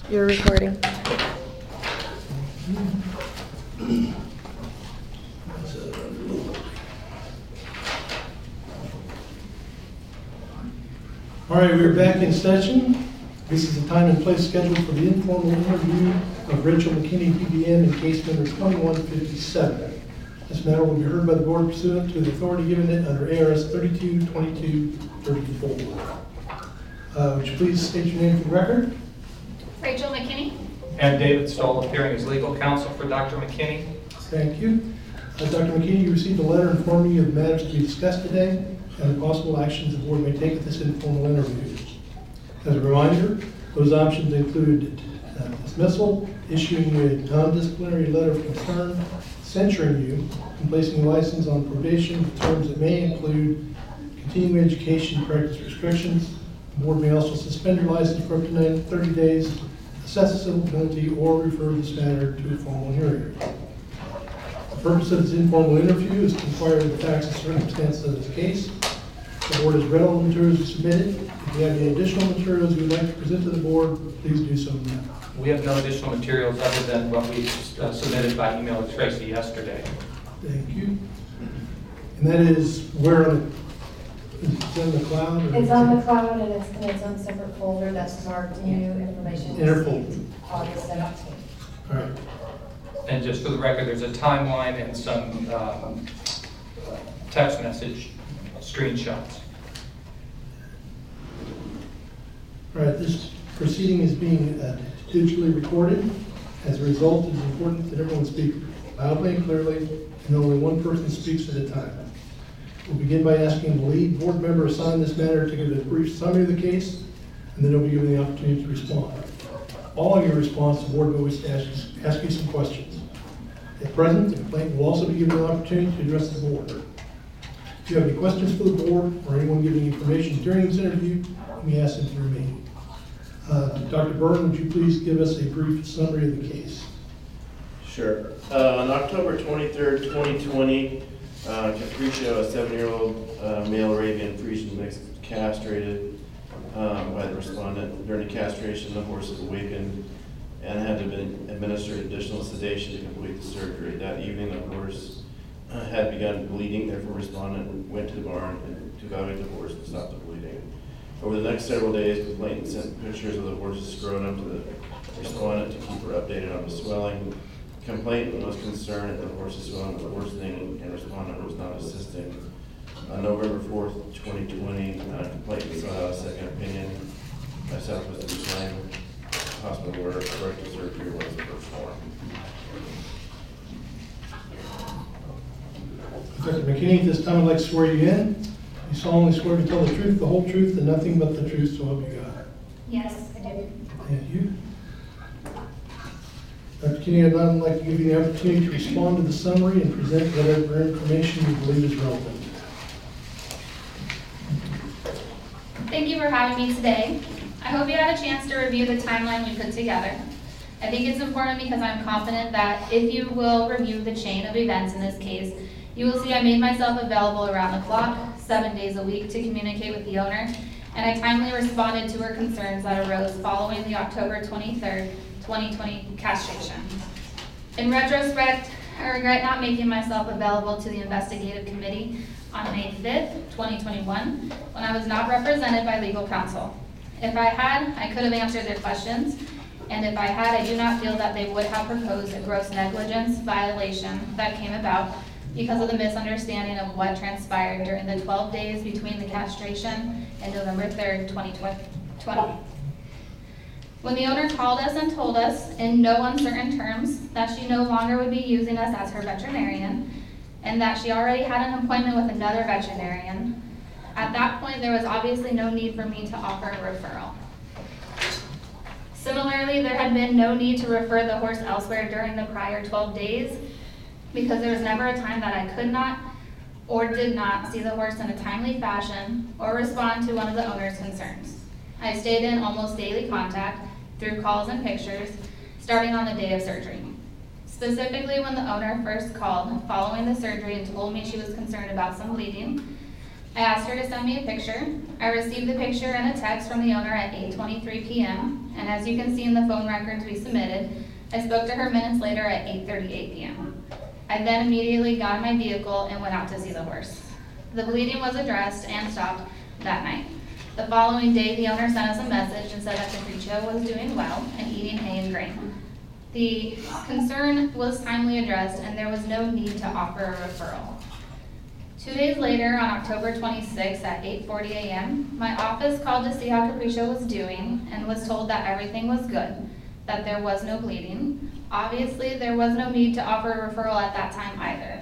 You're recording. All right, we're back in session. This is the time and place scheduled for the informal interview of Rachel McKinney, PBM, in case number 2157. This matter will be heard by the board pursuant to the authority given it under ARS 322234. Would you please state your name for the record? Rachel McKinney. And David Stoll, appearing as legal counsel for Dr. McKinney. Thank you. Dr. McKinney, you received a letter informing you of the matters to be discussed today and the possible actions the board may take at this informal interview. As a reminder, those options include dismissal, issuing you a non-disciplinary letter of concern, censuring you, and placing a license on probation with terms that may include continuing education practice restrictions. The board may also suspend your license for up to 30 days, assess a civil penalty, or refer this matter to a formal hearing. The purpose of this informal interview is to inquire into the facts and circumstances of this case. The board has read all the materials you submitted. If you have any additional materials you would like to present to the board, please do so now. We have no additional materials other than what we submitted by email to Tracy yesterday. Thank you. And that is where on the, it's in the cloud? Or it's on the cloud and it's in its own separate folder that's marked new information. Interfolder. August 17th. All right. And just for the record, there's a timeline and some text message screenshots. All right, this proceeding is being digitally recorded. As a result, it is important that everyone speak loudly and clearly, and only one person speaks at a time. We'll begin by asking the lead board member assigned this matter to give a brief summary of the case, and then they'll be given the opportunity to respond. Following your response, the board will wish to ask you some questions. If present, the complainant will also be given an opportunity to address the board. If you have any questions for the board or anyone giving information during this interview, you may ask them through me. Dr. Byrne, would you please give us a brief summary of the case? Sure. On October 23rd, 2020, Capriccio, a 7-year-old male Arabian Frisian mix, castrated by the respondent. During the castration, the horse was awakened and had to be administered additional sedation to complete the surgery. That evening, the horse had begun bleeding, therefore respondent went to the barn and to evaluate the horse to stop the bleeding. Over the next several days, the complainant sent pictures of the horse's scrotum to the respondent to keep her updated on the swelling. The complainant was concerned that the horse's swelling was worsening and respondent was not assisting. On November 4th, 2020, complainant sought out a second opinion by Southwest Design Hospital where corrective surgery was performed. Dr. McKinney, at this time I'd like to swear you in. You solemnly swear to tell the truth, the whole truth, and nothing but the truth, so help you God. Yes, I do. And you? Dr. McKinney, I'd now like to give you the opportunity to respond to the summary and present whatever information you believe is relevant. Thank you for having me today. I hope you had a chance to review the timeline we put together. I think it's important because I'm confident that if you will review the chain of events in this case, you will see I made myself available around the clock, 7 days a week, to communicate with the owner, and I timely responded to her concerns that arose following the October 23rd, 2020 castration. In retrospect, I regret not making myself available to the investigative committee on May 5th, 2021, when I was not represented by legal counsel. If I had, I could have answered their questions, and if I had, I do not feel that they would have proposed a gross negligence violation that came about because of the misunderstanding of what transpired during the 12 days between the castration and November 3rd, 2020. When the owner called us and told us in no uncertain terms that she no longer would be using us as her veterinarian and that she already had an appointment with another veterinarian, at that point there was obviously no need for me to offer a referral. Similarly, there had been no need to refer the horse elsewhere during the prior 12 days because there was never a time that I could not or did not see the horse in a timely fashion or respond to one of the owner's concerns. I stayed in almost daily contact through calls and pictures starting on the day of surgery. Specifically, when the owner first called following the surgery and told me she was concerned about some bleeding, I asked her to send me a picture. I received the picture and a text from the owner at 8:23 p.m. And as you can see in the phone records we submitted, I spoke to her minutes later at 8:38 p.m. I then immediately got in my vehicle and went out to see the horse. The bleeding was addressed and stopped that night. The following day, the owner sent us a message and said that Capriccio was doing well and eating hay and grain. The concern was timely addressed and there was no need to offer a referral. 2 days later, on October 26th at 8:40 a.m., my office called to see how Capriccio was doing and was told that everything was good, that there was no bleeding. Obviously, there was no need to offer a referral at that time either.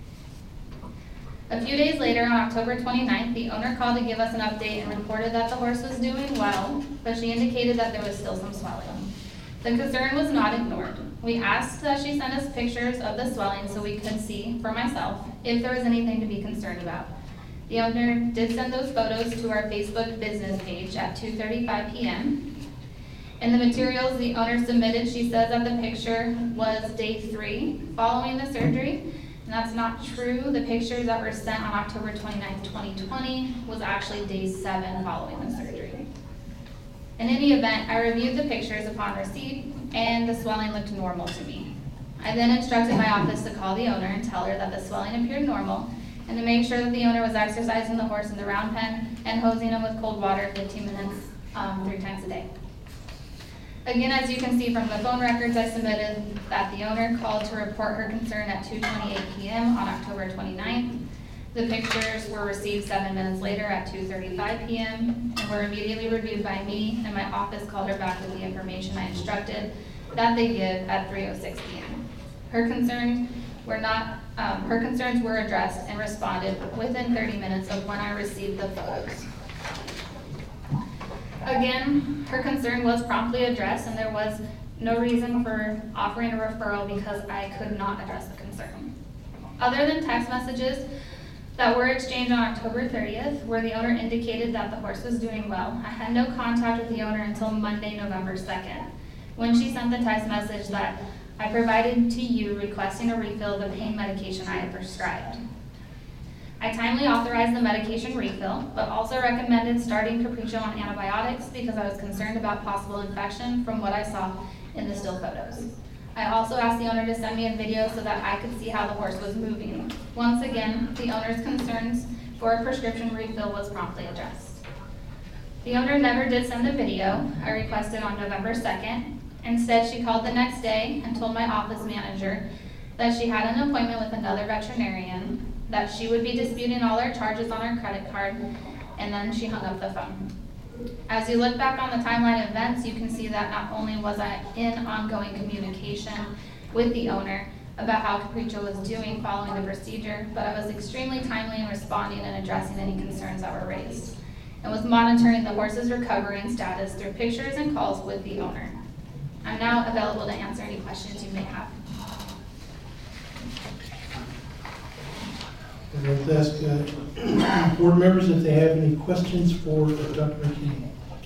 A few days later, on October 29th, the owner called to give us an update and reported that the horse was doing well, but she indicated that there was still some swelling. The concern was not ignored. We asked that she send us pictures of the swelling so we could see, for myself, if there was anything to be concerned about. The owner did send those photos to our Facebook business page at 2:35 p.m. In the materials the owner submitted, she says that the picture was day 3 following the surgery. And that's not true. The pictures that were sent on October 29th, 2020 was actually day 7 following the surgery. In any event, I reviewed the pictures upon receipt and the swelling looked normal to me. I then instructed my office to call the owner and tell her that the swelling appeared normal and to make sure that the owner was exercising the horse in the round pen and hosing him with cold water 15 minutes 3 times a day. Again, as you can see from the phone records I submitted, that the owner called to report her concern at 2:28 p.m. on October 29th. The pictures were received 7 minutes later at 2:35 p.m. and were immediately reviewed by me, and my office called her back with the information I instructed that they give at 3:06 p.m. Her concerns were addressed and responded within 30 minutes of when I received the photos. Again, her concern was promptly addressed and there was no reason for offering a referral because I could not address the concern. Other than text messages that were exchanged on October 30th, where the owner indicated that the horse was doing well, I had no contact with the owner until Monday, November 2nd, when she sent the text message that I provided to you requesting a refill of the pain medication I had prescribed. I timely authorized the medication refill, but also recommended starting Capriccio on antibiotics because I was concerned about possible infection from what I saw in the still photos. I also asked the owner to send me a video so that I could see how the horse was moving. Once again, the owner's concerns for a prescription refill was promptly addressed. The owner never did send a video I requested on November 2nd. Instead, she called the next day and told my office manager that she had an appointment with another veterinarian, that she would be disputing all our charges on her credit card, and then she hung up the phone. As you look back on the timeline of events, you can see that not only was I in ongoing communication with the owner about how Capriccio was doing following the procedure, but I was extremely timely in responding and addressing any concerns that were raised, and was monitoring the horse's recovery and status through pictures and calls with the owner. I'm now available to answer any questions you may have. I'd like to ask board members if they have any questions for Dr. McKee.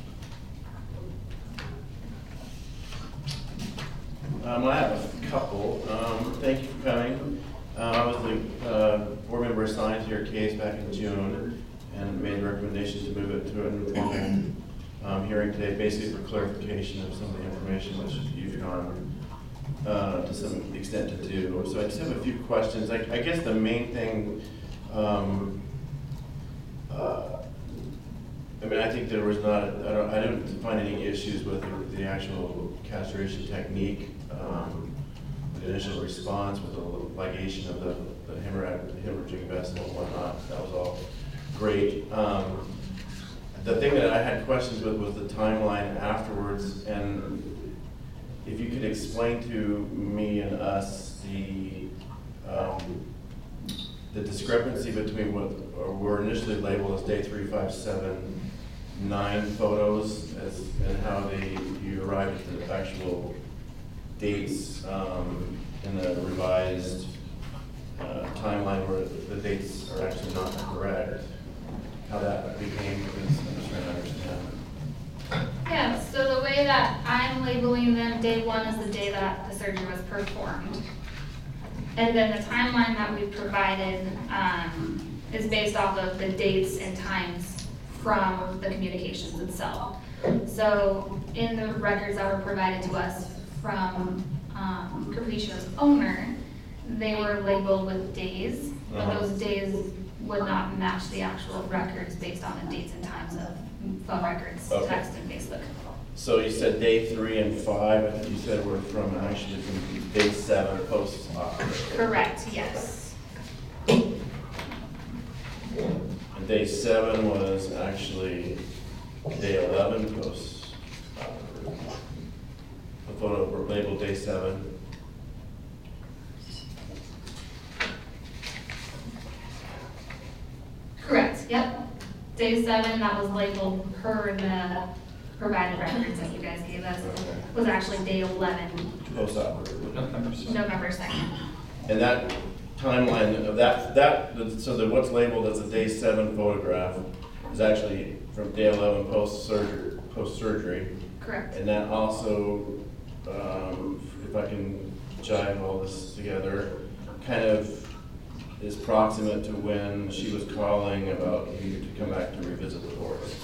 I have a couple. Thank you for coming. I was the board member assigned to your case back in June and made recommendations to move it to an informal hearing today, basically for clarification of some of the information which you've gone to some extent to do. So I just have a few questions. I guess the main thing, I think there was not, I didn't find any issues with the actual castration technique, the initial response with the ligation of the hemorrhaging vessel and whatnot. That was all great. The thing that I had questions with was the timeline afterwards, and if you could explain to me and us the discrepancy between what were initially labeled as day 3, 5, 7, 9 photos and how you arrived at the actual dates in the revised timeline where the dates are actually not correct. How that became, because I'm just trying to understand. Yeah, so the way that I'm labeling them, day 1 is the day that the surgery was performed. And then the timeline that we provided is based off of the dates and times from the communications itself. So in the records that were provided to us from Capricio's owner, they were labeled with days, but those days would not match the actual records based on the dates and times of phone records, Okay. text, and Facebook. So you said day 3 and 5, I think you said were from actually from day 7 post-op. Correct, yes. And day 7 was actually day 11 post-op. The photo labeled day 7. Correct, yep. Day 7, that was labeled per the provided records that you guys gave us, was actually day 11, Post-op. November 2nd. November 2nd. And that timeline of so that what's labeled as a day 7 photograph is actually from day 11 post-surgery. Correct. And that also, if I can jive all this together, kind of is proximate to when she was calling about you to come back to revisit the horse.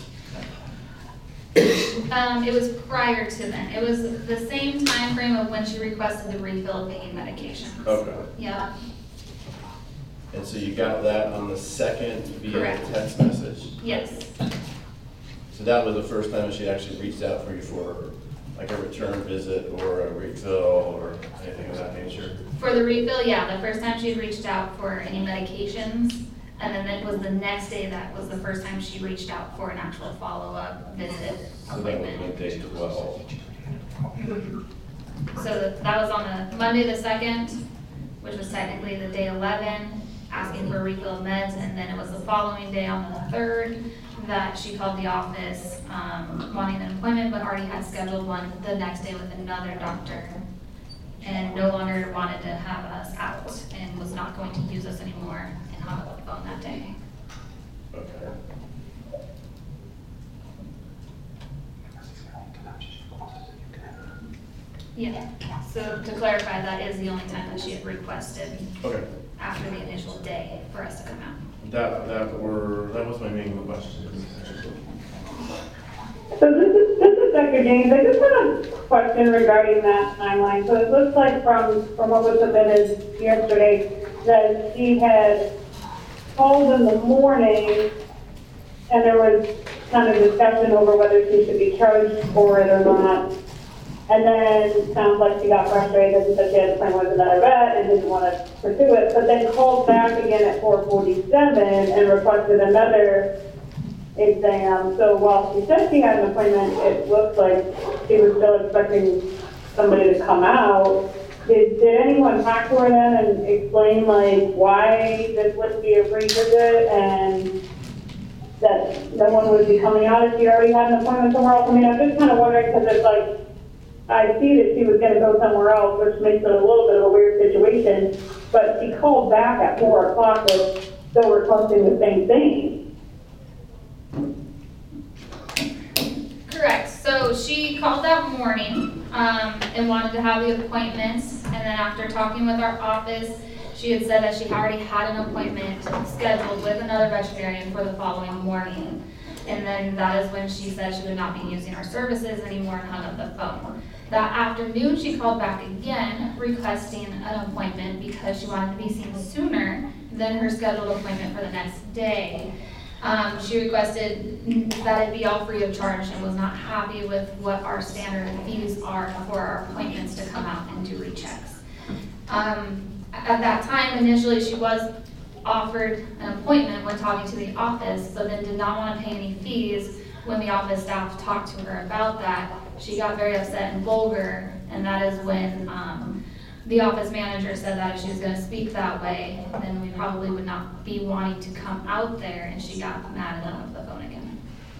It was prior to then. It was the same time frame of when she requested the refill of pain medications. Okay. Yeah, And so you got that on the 2nd via Correct. text message? yes, So that was the first time that she actually reached out for you for like a return visit or a refill or anything of that nature? for the refill, yeah, the first time she had reached out for any medications, and then it was the next day that was the first time she reached out for an actual follow-up visit So that would have appointment. been day 12. So that was on the Monday the 2nd, which was technically the day 11, asking for a refill of meds, and then it was the following day on the 3rd that she called the office wanting an appointment, but already had scheduled one the next day with another doctor, and no longer wanted to have us out and was not going to use us anymore, and hung up the phone that day. Okay. Yeah, so to clarify, that is the only time that she had requested Okay. after the initial day for us to come out. That was my main question. So this is Dr. James. I just have a question regarding that timeline. So it looks like from what was submitted yesterday that she had called in the morning and there was kind of discussion over whether she should be charged for it or not. And then it sounds like she got frustrated and said she had to plan with another vet and didn't want to pursue it, but then called back again at 4:47 and requested another exam. So while she said she had an appointment, it looks like she was still expecting somebody to come out. Did anyone talk to her then and explain like why this wouldn't be a free visit and that no one would be coming out if she already had an appointment somewhere else? I mean, I'm just kind of wondering because it's like, I see that she was going to go somewhere else, which makes it a little bit of a weird situation, but she called back at 4 o'clock with still requesting the same thing. Correct, so she called that morning, and wanted to have the appointment, and then after talking with our office, she had said that she already had an appointment scheduled with another veterinarian for the following morning. And then that is when she said she would not be using our services anymore and hung up the phone. That afternoon, she called back again requesting an appointment because she wanted to be seen sooner than her scheduled appointment for the next day. She requested that it be all free of charge and was not happy with what our standard fees are for our appointments to come out and do rechecks. At that time, initially, she was offered an appointment when talking to the office, but then did not want to pay any fees. When the office staff talked to her about that, she got very upset and vulgar, and that is when the office manager said that if she was going to speak that way, then we probably would not be wanting to come out there, and she got mad and hung up the phone again.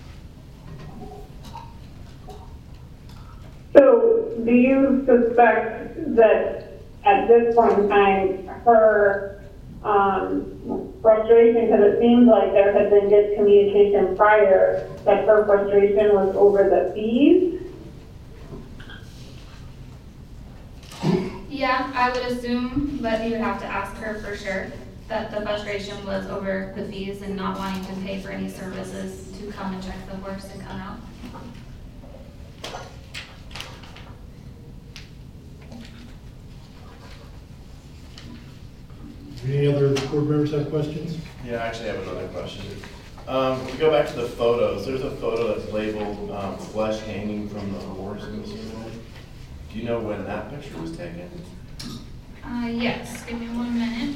So do you suspect that at this point in time, her frustration, because it seems like there had been good communication prior, that her frustration was over the fees? Yeah, I would assume, but you would have to ask her for sure. that the frustration was over the fees and not wanting to pay for any services to come and check the horse and come out. Any other board members have questions? Yeah, I actually have another question. To go back to the photos, there's a photo that's labeled flesh hanging from the horse in the ceiling. Do you know when that picture was taken? Yes, give me 1 minute.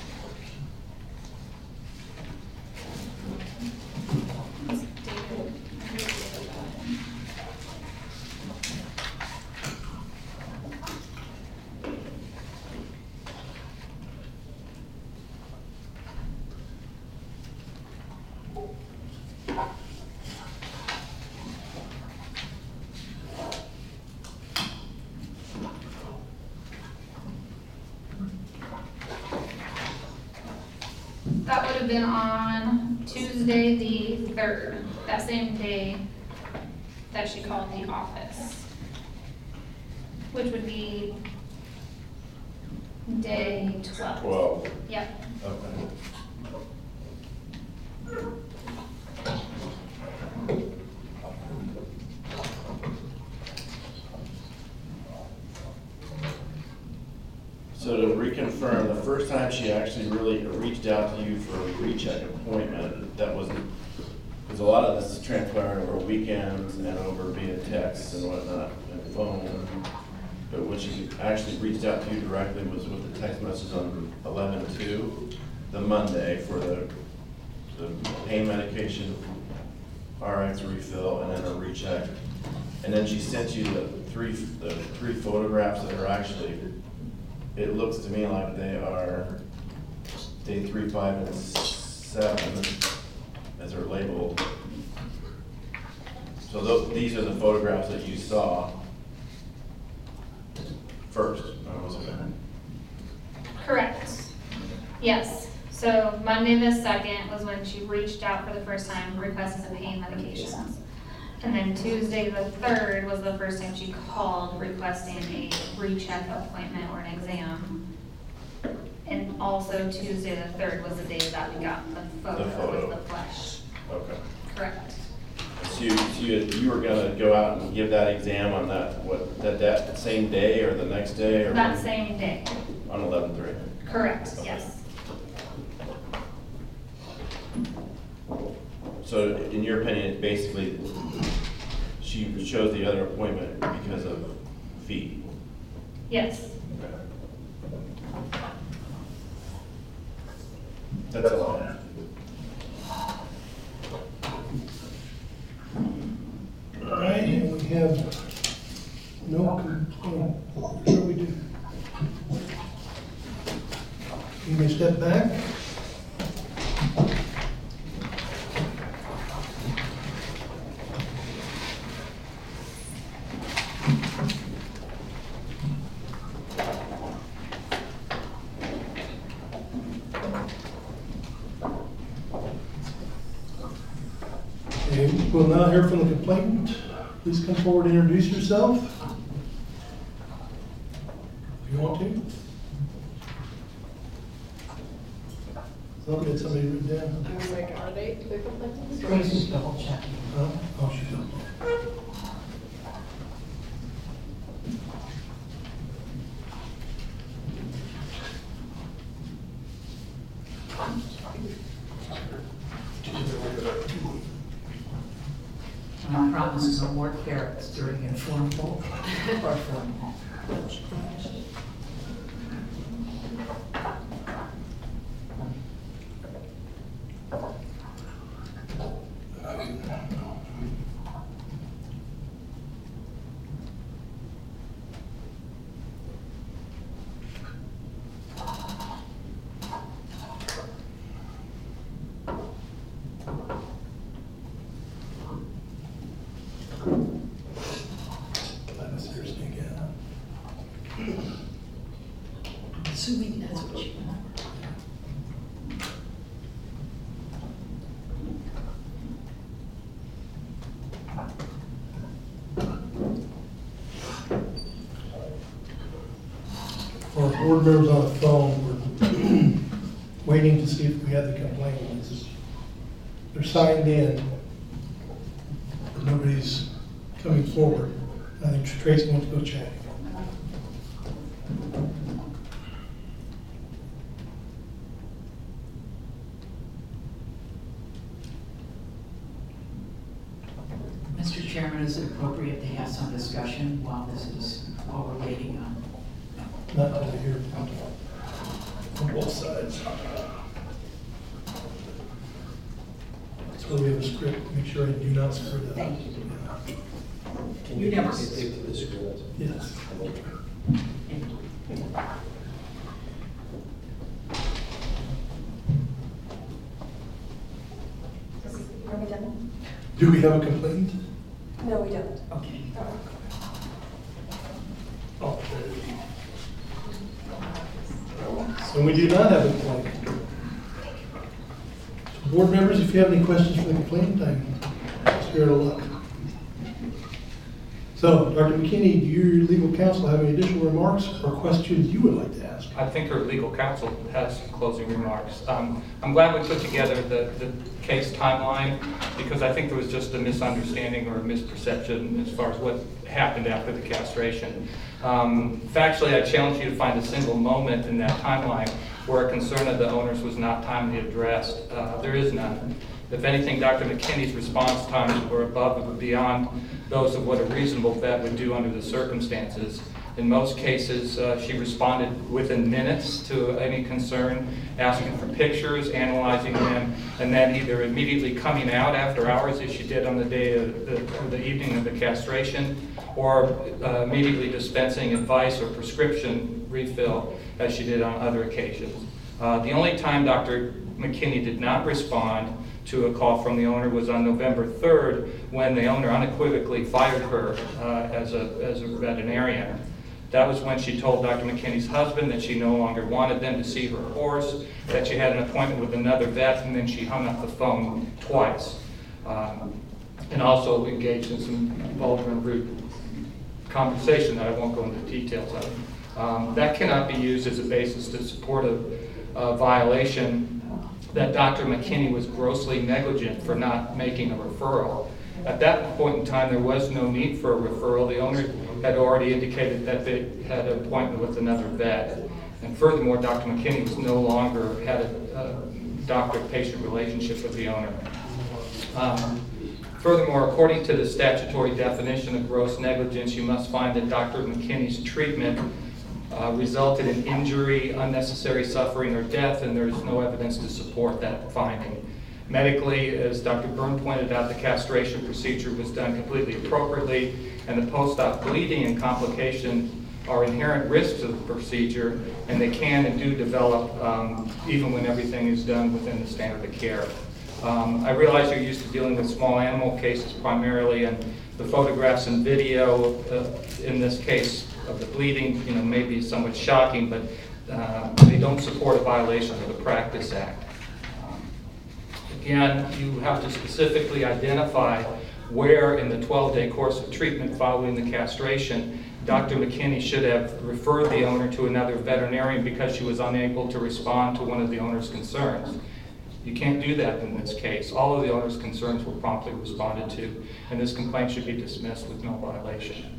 That would have been on Tuesday, the 3rd, that same day that she called the office, which would be day 12. 12. Yep. Okay. So to reconfirm, the first time she actually really reached out to you for a recheck appointment, that wasn't, because a lot of this is transpiring over weekends and over via text and whatnot, and phone. But when she actually reached out to you directly was with the text message on 11/2, the Monday, for the pain medication, RX refill, and then a recheck. And then she sent you the three photographs that are actually, it looks to me like they are day 3, 5, and 7, as they're labeled. So these are the photographs that you saw first. Correct. Yes. So Monday the 2nd was when she reached out for the first time, requesting some pain medications. And then Tuesday the 3rd was the first time she called requesting a recheck appointment or an exam. And also Tuesday the 3rd was the day that we got the photo of the flesh. Okay. Correct. So you were gonna go out and give that exam on that same day or the next day, or That same day. on 11/3? Correct, Okay. yes. So in your opinion, it's basically, she chose the other appointment because of fee? Yes. That's all. All right, and we have what do we do? You may step back. Okay, we'll now hear from the complainant. Please come forward and introduce yourself. If you want to. I'll get somebody written down. I was like, are they the complainants? Tracy's double checking. Oh, she's on. And I promise no more carrots during informal or formal. Assuming that's what you want. For our board members on the phone, we waiting to see if we have the complainants. They're signed in, but nobody's coming forward. I think Tracy wants to go check. Mr. Chairman, is it appropriate to have some discussion while we're waiting on? Not until we hear from both sides. So we have a script, make sure I do not screw that up. Thank you. Can You you never- take to the script? Yes. Are we done? Do we have a complaint? No, we don't. Okay. Oh, so we do not have a complaint. So board members, if you have any questions for the complainant, I'm scared of luck. So, Dr. McKinney, do your legal counsel have any additional remarks or questions you would like to ask? I think our legal counsel has some closing remarks. I'm glad we put together the case timeline because I think there was just a misunderstanding or a misperception as far as what happened after the castration. Factually, I challenge you to find a single moment in that timeline where a concern of the owners was not timely addressed. There is none. If anything, Dr. McKinney's response times were above and beyond those of what a reasonable vet would do under the circumstances. In most cases, she responded within minutes to any concern, asking for pictures, analyzing them, and then either immediately coming out after hours, as she did on the day of the evening of the castration, or immediately dispensing advice or prescription refill, as she did on other occasions. The only time Dr. McKinney did not respond to a call from the owner was on November 3rd, when the owner unequivocally fired her as a veterinarian. That was when she told Dr. McKinney's husband that she no longer wanted them to see her horse, that she had an appointment with another vet, and then she hung up the phone twice. And also engaged in some vulgar and rude conversation that I won't go into details of. That cannot be used as a basis to support a violation that Dr. McKinney was grossly negligent for not making a referral. At that point in time, there was no need for a referral. The owner had already indicated that they had an appointment with another vet. And furthermore, Dr. McKinney was no longer had a doctor-patient relationship with the owner. Furthermore, according to the statutory definition of gross negligence, you must find that Dr. McKinney's treatment resulted in injury, unnecessary suffering, or death, and there is no evidence to support that finding. Medically, as Dr. Byrne pointed out, the castration procedure was done completely appropriately, and the post-op bleeding and complications are inherent risks of the procedure, and they can and do develop even when everything is done within the standard of care. I realize you're used to dealing with small animal cases primarily, and the photographs and video in this case of the bleeding, may be somewhat shocking, but they don't support a violation of the Practice Act. Again, you have to specifically identify where in the 12-day course of treatment following the castration, Dr. McKinney should have referred the owner to another veterinarian because she was unable to respond to one of the owner's concerns. You can't do that in this case. All of the owner's concerns were promptly responded to, and this complaint should be dismissed with no violation.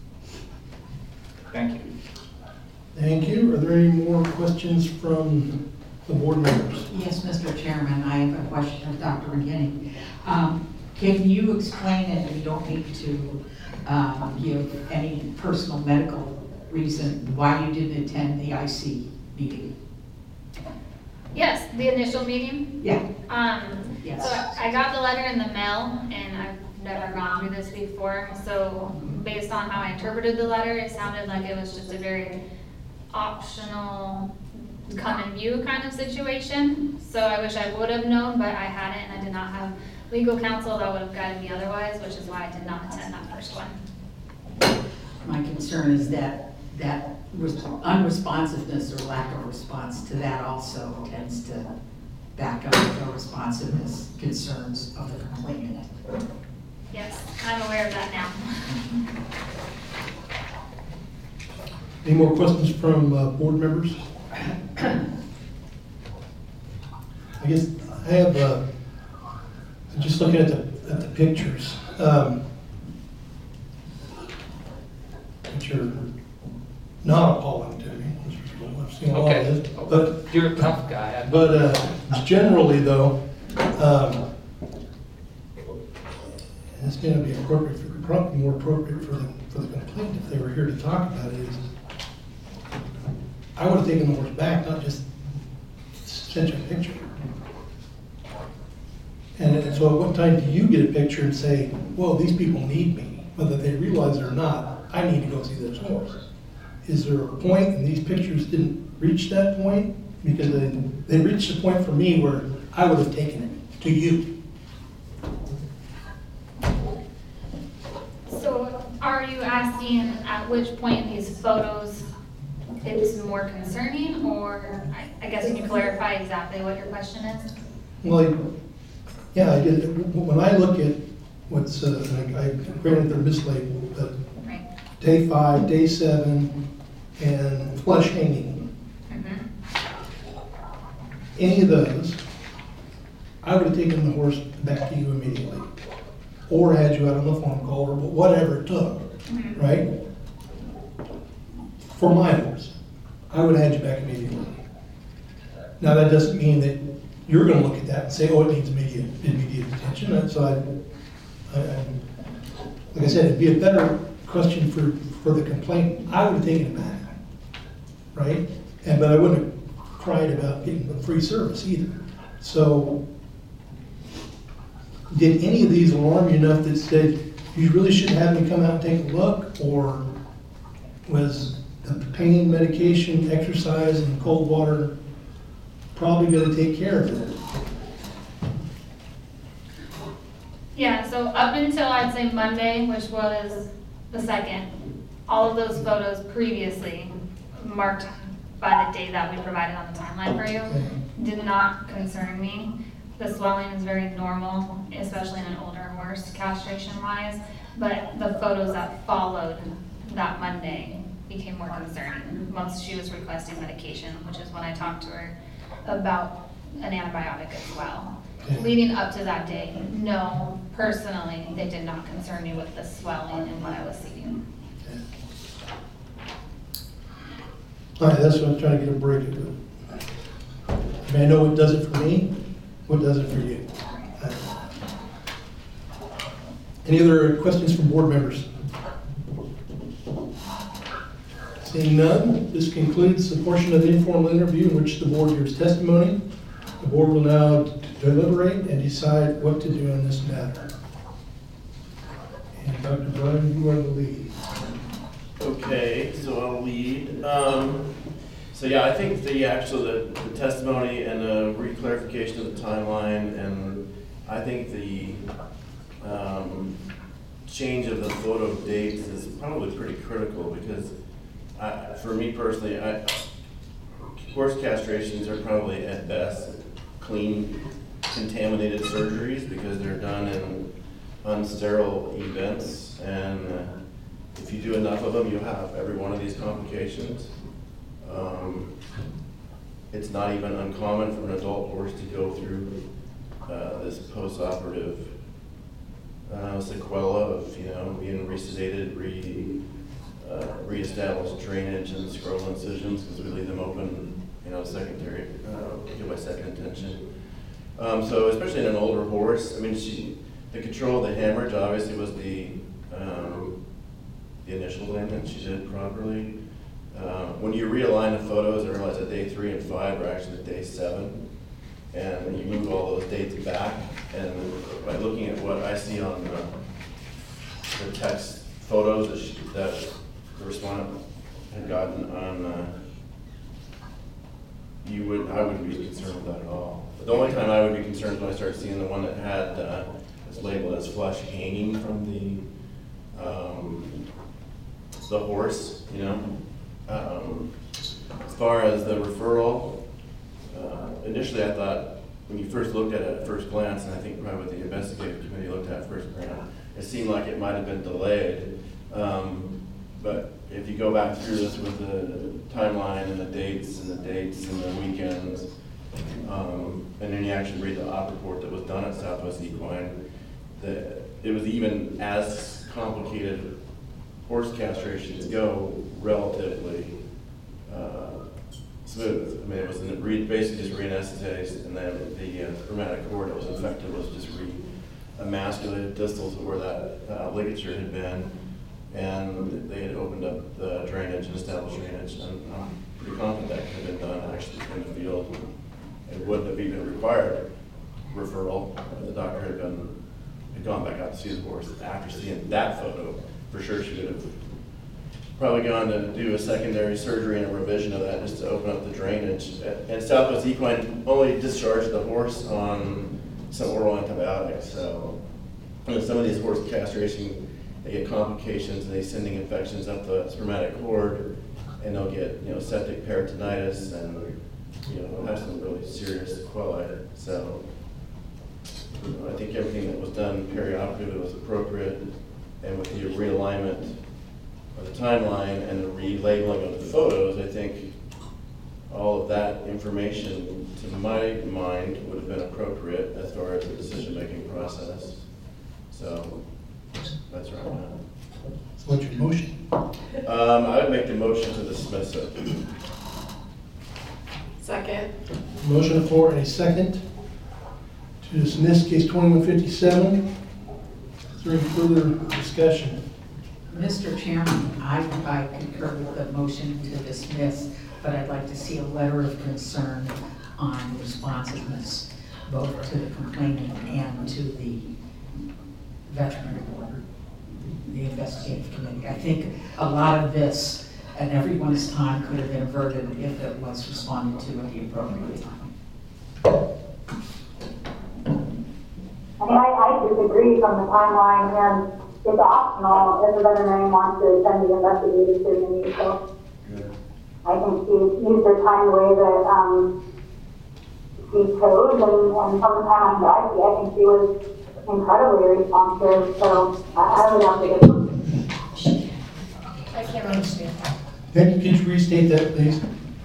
Thank you. Thank you. Are there any more questions from the board members? Yes, Mr. Chairman, I have a question of Dr. McKinney. Can you explain it, and you don't need to give any personal medical reason why you didn't attend the IC meeting? Yes, the initial meeting. Yeah. So I got the letter in the mail, and I've never gone through this before. So based on how I interpreted the letter, it sounded like it was just a very optional, come and view kind of situation. So I wish I would have known, but I hadn't, and I did not have legal counsel that would have guided me otherwise, which is why I did not attend that first one. My concern is that unresponsiveness or lack of response to that also tends to back up the responsiveness concerns of the complainant. Yes, I'm aware of that now. Any more questions from board members? guess I have, just looking at the pictures, which are not appalling to me, which is, I've seen a lot of Okay. this, but You're a tough guy. generally though, it's going to be appropriate for, probably more appropriate for the complaint if they were here to talk about it. Is I would have taken the horse back, not just sent you a picture. And so at what time do you get a picture and say, well, these people need me, whether they realize it or not, I need to go see this horse? Is there a point, and these pictures didn't reach that point? Because they reached a point for me where I would have taken it to you. So are you asking at which point these photos it's more concerning, or I guess can you clarify exactly what your question is? Well, yeah, I get it. When I look at what's, granted they're mislabeled, but Right. day 5, day 7, and flush hanging, any of those, I would have taken the horse back to you immediately. Or had you out on the phone call, or whatever it took, right? For my horse, I would have had you back immediately. Now, that doesn't mean that you're gonna look at that and say, oh, it needs immediate attention. And so like I said, it'd be a better question for the complaint. I would have taken it back, right? But I wouldn't have cried about getting the free service either. So, did any of these alarm you enough that said, you really should have me come out and take a look? Or was the pain medication, exercise, and cold water probably going to take care of it? Yeah, so up until I'd say Monday, which was the 2nd, all of those photos previously marked by the date that we provided on the timeline for you did not concern me. The swelling is very normal, especially in an older horse, castration-wise, but the photos that followed that Monday became more concerning once she was requesting medication, which is when I talked to her about an antibiotic as well. Leading up to that day, no, personally, they did not concern me with the swelling and what I was seeing. All right, that's what I'm trying to get a break at. I mean, I know what does it for me, what does it for you. Any other questions from board members? Seeing none, this concludes the portion of the informal interview in which the board hears testimony. The board will now deliberate and decide what to do on this matter. And Dr. Brian, you are the lead. Okay, so I'll lead. So yeah, I think the testimony and the reclarification of the timeline, and I think the change of the photo dates is probably pretty critical, because for me personally, horse castrations are probably at best clean, contaminated surgeries because they're done in unsterile events, and if you do enough of them, you'll have every one of these complications. It's not even uncommon for an adult horse to go through this post-operative sequela of being resedated, reestablished drainage and scrotal incisions, because we leave them open, secondary, by second intention. So especially in an older horse, I mean, the control of the hemorrhage obviously was the initial thing that she did properly. When you realign the photos, I realize that day 3 and 5 are actually day 7, and you move all those dates back, and by looking at what I see on the text photos that the respondent had gotten on, I wouldn't be concerned with that at all. But the only time I would be concerned is when I start seeing the one that had it's labeled as flesh hanging from the horse, As far as the referral, initially I thought, when you first looked at it at first glance, and I think probably what the investigative committee looked at first glance, it seemed like it might have been delayed. But if you go back through this with the timeline and the dates and the weekends, And then you actually read the op report that was done at Southwest Equine, that it was even as complicated horse castrations go relatively smooth. I mean, it was basically just re-anesthetized, and then the spermatic cord that was infected was just re-emasculated distals where that ligature had been, and they had opened up the drainage and established drainage, and I'm pretty confident that could have been done actually in the field. It wouldn't have even required referral if the doctor had gone back out to see the horse. After seeing that photo, for sure she would have probably gone to do a secondary surgery and a revision of that just to open up the drainage. And Southwest Equine only discharged the horse on some oral antibiotics. So some of these horse castration, they get complications and ascending infections up the spermatic cord, and they'll get septic peritonitis and have some really serious sequelae. So I think everything that was done perioperatively was appropriate, and with the realignment of the timeline and the relabeling of the photos, I think all of that information, to my mind, would have been appropriate as far as the decision-making process. So that's right now. So what's your motion? I would make the motion to dismiss it. Second. Motion on the floor and a second to dismiss case 2157. Is there any further discussion? Mr. Chairman, I concur with the motion to dismiss, but I'd like to see a letter of concern on responsiveness, both to the complainant and to the veterinary board, the investigative committee. I think a lot of this and everyone's time could have been averted if it was responded to at the appropriate time. I mean, I disagree from the timeline, and it's optional if the veterinarian wants to send the investigative to me. So I think she used her time the way that she chose, and from the time I'm driving, I think she was incredibly responsive. So I would have to get it. I can't understand. Could you restate that, please?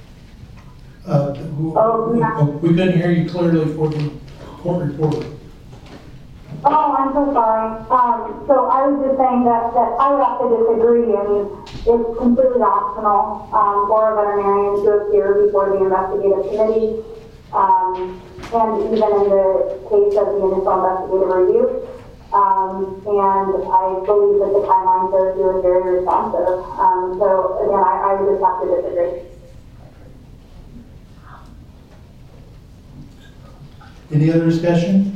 We couldn't hear you clearly for the court reporter. Oh, I'm so sorry. So I was just saying that I would have to disagree. I mean, it's completely optional for a veterinarian to appear before the investigative committee. And even in the case of the initial investigative review. And I believe that the timeline shows you were very responsive. So again, I would just have to disagree. Any other discussion?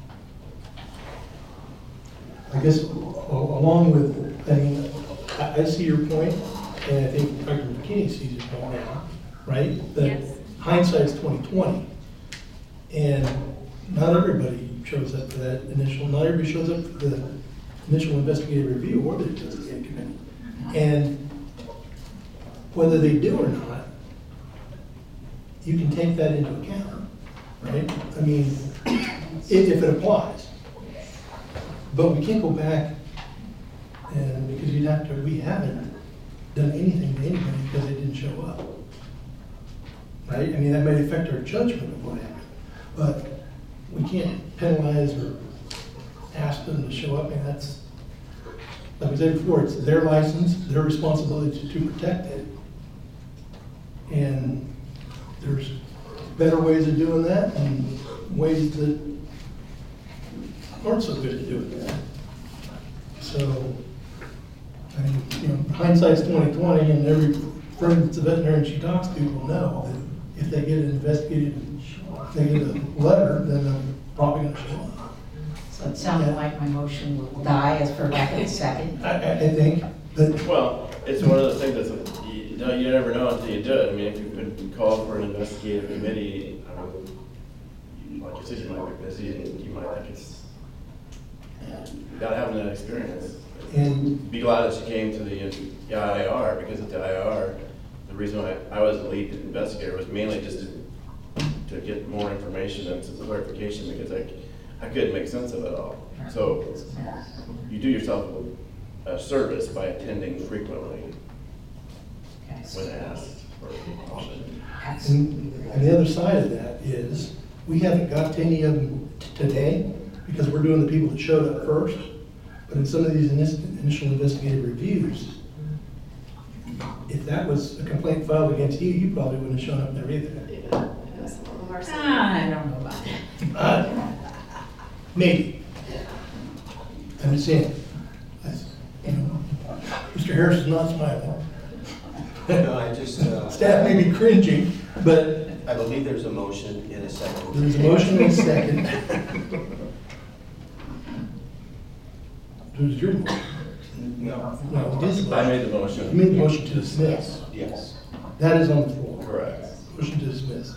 I guess along with, I mean, I see your point, and I think Dr. McKinney sees your point now, right? That Yes. hindsight's 20/20, and not everybody shows up for that initial. Not everybody shows up for the initial investigative review or the investigative committee, and whether they do or not, you can take that into account, right? I mean, if it applies. But we can't go back and, because we haven't done anything to anybody because they didn't show up. Right? I mean, that might affect our judgment of what happened, but we can't penalize or ask them to show up. And that's, like I said before, it's their license, their responsibility to protect it. And there's better ways of doing that and ways that aren't so good at doing that. So, I mean, hindsight's 20/20, and every friend that's a veterinarian she talks to will know that if they get an investigative, if they get a letter, then they're probably going to show up. So it sounded like my motion will die as per lack of a second. I think, but Well, it's one of those things that's, you never know until you do it. I mean, if you could call for an investigative committee, like you said, you might be busy and you might think it's, without having that experience. and Be glad that she came to the IIR, because at the IIR, the reason why I was the lead investigator was mainly just to get more information and some clarification, because I couldn't make sense of it all. So you do yourself a service by attending frequently when asked. And the other side of that is, we haven't got to any of them today, because we're doing the people that showed up first. But in some of these initial investigative reviews, if that was a complaint filed against you, you probably wouldn't have shown up there either. I don't know about that. Maybe. I'm just saying. You know, Mr. Harris is not smiling. No, I just, Staff may be cringing, but I believe there's a motion in a second. there's a motion and a second. Who's your motion? No. No, it is. I made the You motion. made the motion to dismiss. Yes. That is on the floor. Correct. Motion to dismiss.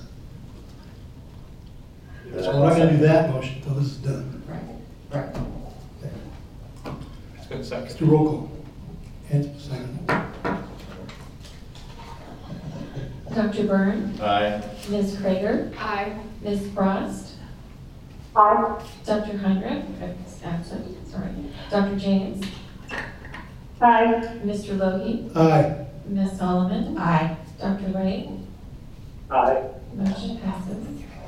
So we're not gonna do that motion until this is done. Right, right. It's been second. Let's do roll call. And second. Dr. Byrne, Aye. Ms. Krager, Aye. Ms. Frost, Aye. Dr. Heinrich, absent, sorry, Dr. James, Aye. Mr. Logie, Aye. Ms. Solomon, Aye. Dr. Wright, Aye. motion passes.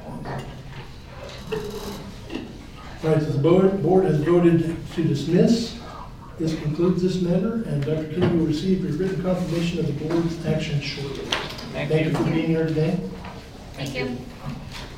All right, so the board has voted to dismiss. This concludes this matter, and Dr. King will receive your written confirmation of the board's action shortly. Thank you for being here today. Thank you.